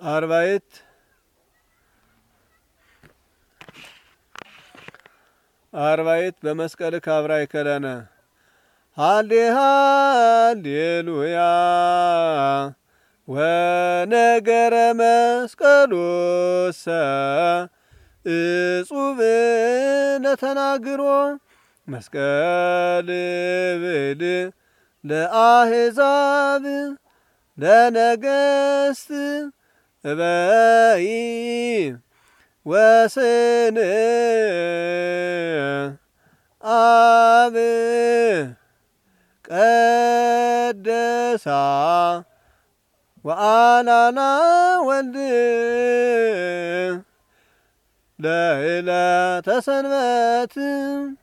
አርባይት በመስቀል ካብራ ይከለነ ሃሌ ሃሌሉያ ወነገረ መስቀሉሰ እጹብ ነተናግሮ መስቀል ብል ለአሕዛብ ለነገሥት እበይ ወስን አብ ቀደሳ ወአናና ወልድ ለዕለተ ሰንበት